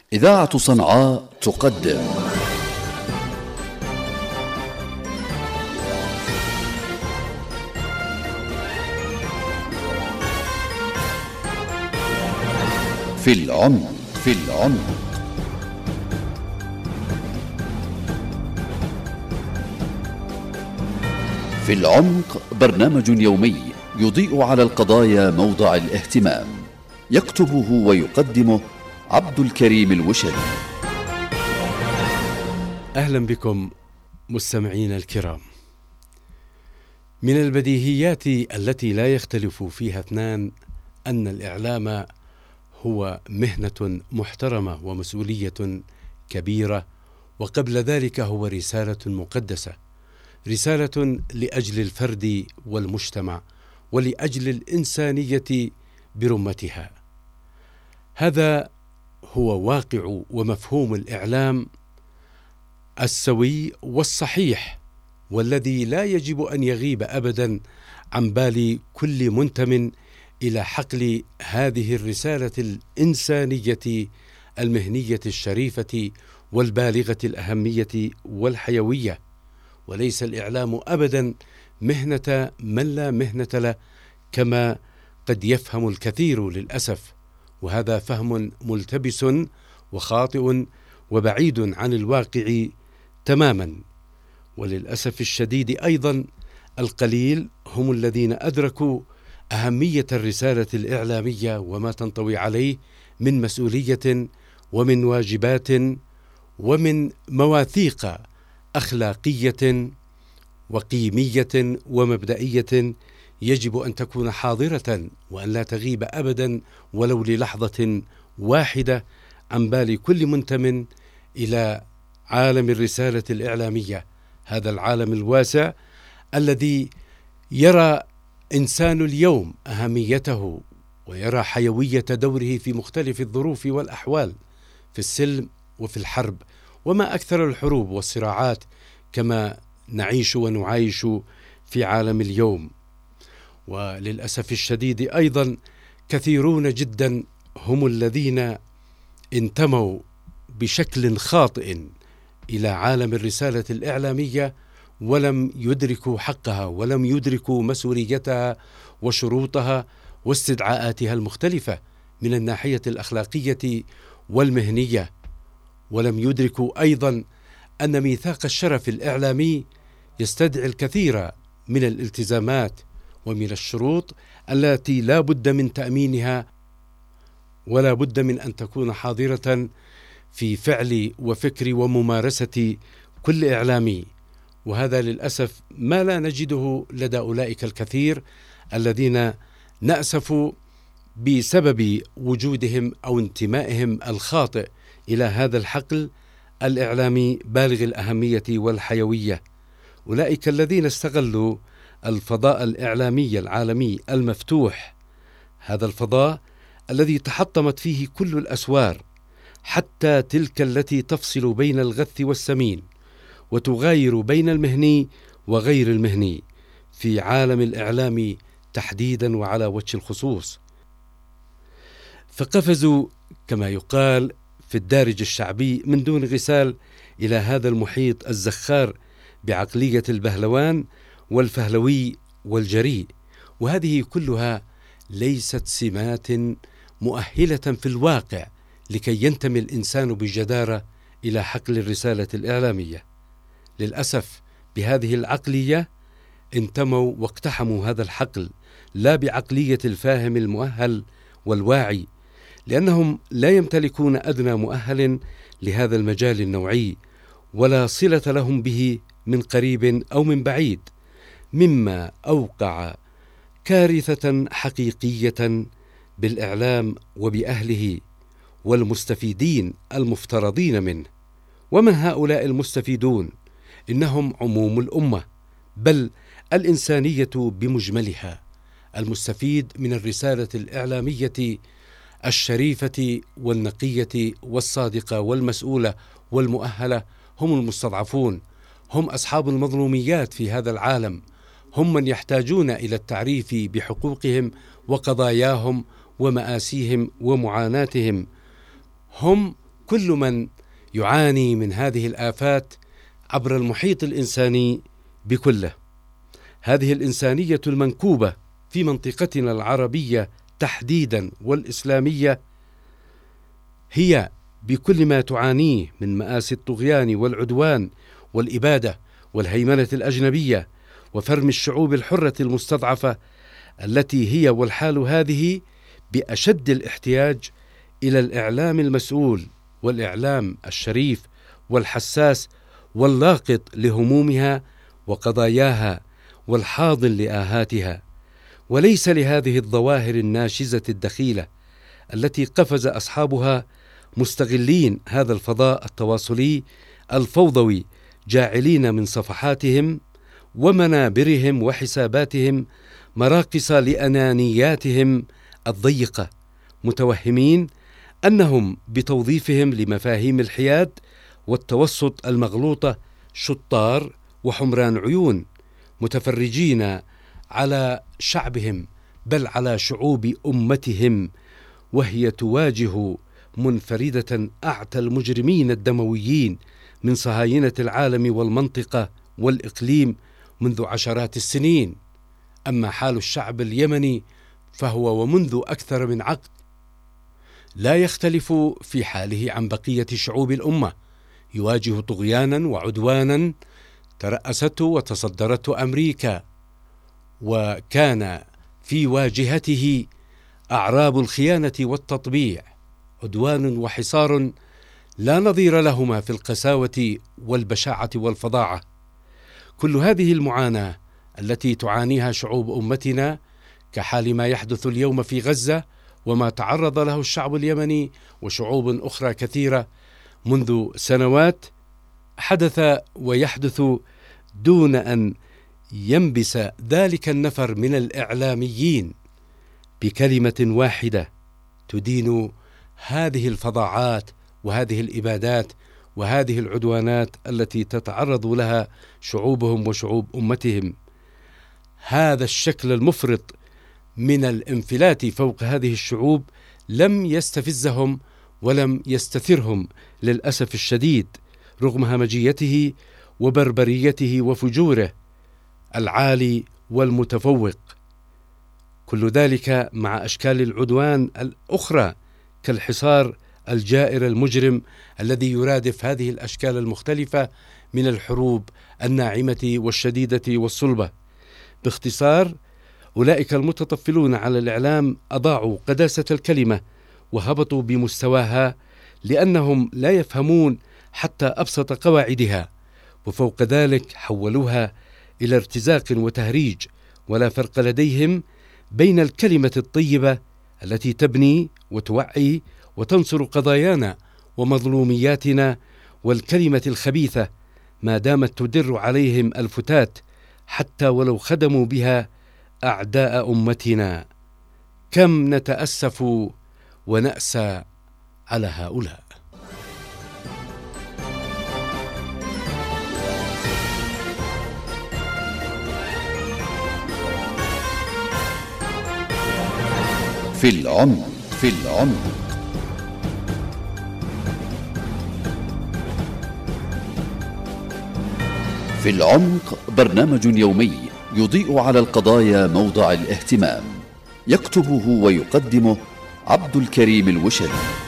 إذاعة صنعاء تقدم في العمق. في العمق برنامج يومي يضيء على القضايا موضع الاهتمام، يكتبه ويقدمه عبد الكريم الوشري. أهلا بكم مستمعين الكرام. من البديهيات التي لا يختلف فيها اثنان أن الإعلام هو مهنة محترمة ومسؤولية كبيرة، وقبل ذلك هو رسالة مقدسة، رسالة لأجل الفرد والمجتمع ولأجل الإنسانية برمتها. هذا هو واقع ومفهوم الإعلام السوي والصحيح، والذي لا يجب أن يغيب أبدا عن بال كل منتم إلى حقل هذه الرسالة الإنسانية المهنية الشريفة والبالغة الأهمية والحيوية. وليس الإعلام أبدا مهنة من لا مهنة له، كما قد يفهم الكثير للأسف، وهذا فهم ملتبس وخاطئ وبعيد عن الواقع تماما. وللأسف الشديد أيضا القليل هم الذين أدركوا أهمية الرسالة الإعلامية وما تنطوي عليه من مسؤولية ومن واجبات ومن مواثيق أخلاقية وقيمية ومبدئية يجب أن تكون حاضرة وأن لا تغيب أبدا ولو للحظة واحدة عن بال كل منتم إلى عالم الرسالة الإعلامية، هذا العالم الواسع الذي يرى إنسان اليوم أهميته ويرى حيوية دوره في مختلف الظروف والأحوال، في السلم وفي الحرب، وما أكثر الحروب والصراعات كما نعيش ونعايش في عالم اليوم. وللأسف الشديد أيضا كثيرون جدا هم الذين انتموا بشكل خاطئ إلى عالم الرسالة الإعلامية ولم يدركوا حقها ولم يدركوا مسؤوليتها وشروطها واستدعاءاتها المختلفة من الناحية الأخلاقية والمهنية، ولم يدركوا أيضا أن ميثاق الشرف الإعلامي يستدعي الكثير من الالتزامات ومن الشروط التي لا بد من تأمينها ولا بد من أن تكون حاضرة في فعل وفكر وممارسة كل إعلامي. وهذا للأسف ما لا نجده لدى أولئك الكثير الذين نأسف بسبب وجودهم أو انتمائهم الخاطئ إلى هذا الحقل الإعلامي بالغ الأهمية والحيوية. أولئك الذين استغلوا الفضاء الإعلامي العالمي المفتوح، هذا الفضاء الذي تحطمت فيه كل الأسوار حتى تلك التي تفصل بين الغث والسمين وتغاير بين المهني وغير المهني في عالم الإعلام تحديدا وعلى وجه الخصوص. فقفزوا كما يقال في الدارج الشعبي من دون غسال إلى هذا المحيط الزخار بعقلية البهلوان والفهلوي والجريء، وهذه كلها ليست سمات مؤهلة في الواقع لكي ينتمي الإنسان بجدارة إلى حقل الرسالة الإعلامية. للأسف بهذه العقلية انتموا واقتحموا هذا الحقل لا بعقلية الفاهم المؤهل والواعي، لأنهم لا يمتلكون أدنى مؤهل لهذا المجال النوعي ولا صلة لهم به من قريب أو من بعيد، مما أوقع كارثة حقيقية بالإعلام وبأهله والمستفيدين المفترضين منه. ومن هؤلاء المستفيدون؟ إنهم عموم الأمة، بل الإنسانية بمجملها. المستفيد من الرسالة الإعلامية الشريفة والنقية والصادقة والمسؤولة والمؤهلة هم المستضعفون، هم أصحاب المظلوميات في هذا العالم، هم من يحتاجون إلى التعريف بحقوقهم وقضاياهم ومآسيهم ومعاناتهم، هم كل من يعاني من هذه الآفات عبر المحيط الإنساني بكله. هذه الإنسانية المنكوبة في منطقتنا العربية تحديدا والإسلامية هي بكل ما تعانيه من مآسي الطغيان والعدوان والإبادة والهيمنة الأجنبية وفرم الشعوب الحرة المستضعفة، التي هي والحال هذه بأشد الاحتياج إلى الإعلام المسؤول والإعلام الشريف والحساس واللاقط لهمومها وقضاياها والحاضن لآهاتها، وليس لهذه الظواهر الناشزة الدخيلة التي قفز أصحابها مستغلين هذا الفضاء التواصلي الفوضوي، جاعلين من صفحاتهم ومنابرهم وحساباتهم مراقص لأنانياتهم الضيقة، متوهمين أنهم بتوظيفهم لمفاهيم الحياد والتوسط المغلوطة شطار وحمران عيون، متفرجين على شعبهم بل على شعوب أمتهم وهي تواجه منفردة أعتى المجرمين الدمويين من صهاينة العالم والمنطقة والإقليم منذ عشرات السنين. أما حال الشعب اليمني فهو ومنذ أكثر من عقد لا يختلف في حاله عن بقية شعوب الأمة، يواجه طغيانا وعدوانا ترأسته وتصدرته أمريكا، وكان في واجهته أعراب الخيانة والتطبيع، عدوان وحصار لا نظير لهما في القساوة والبشاعة والفظاعة. كل هذه المعاناة التي تعانيها شعوب أمتنا كحال ما يحدث اليوم في غزة وما تعرض له الشعب اليمني وشعوب أخرى كثيرة منذ سنوات، حدث ويحدث دون أن ينبس ذلك النفر من الإعلاميين بكلمة واحدة تدين هذه الفظاعات وهذه الإبادات وهذه العدوانات التي تتعرض لها شعوبهم وشعوب أمتهم. هذا الشكل المفرط من الانفلات فوق هذه الشعوب لم يستفزهم ولم يستثرهم للأسف الشديد رغم همجيته وبربريته وفجوره العالي والمتفوق. كل ذلك مع أشكال العدوان الأخرى كالحصار الجائر المجرم الذي يرادف هذه الأشكال المختلفة من الحروب الناعمة والشديدة والصلبة. باختصار، أولئك المتطفلون على الإعلام أضاعوا قداسة الكلمة وهبطوا بمستواها لأنهم لا يفهمون حتى أبسط قواعدها، وفوق ذلك حولوها إلى ارتزاق وتهريج، ولا فرق لديهم بين الكلمة الطيبة التي تبني وتوعي وتنصر قضايانا ومظلومياتنا والكلمة الخبيثة ما دامت تدر عليهم الفتات حتى ولو خدموا بها أعداء أمتنا. كم نتأسف ونأسى على هؤلاء. في العمق. في العمق. في العمق برنامج يومي يضيء على القضايا موضع الاهتمام، يكتبه ويقدمه عبد الكريم الوشلي.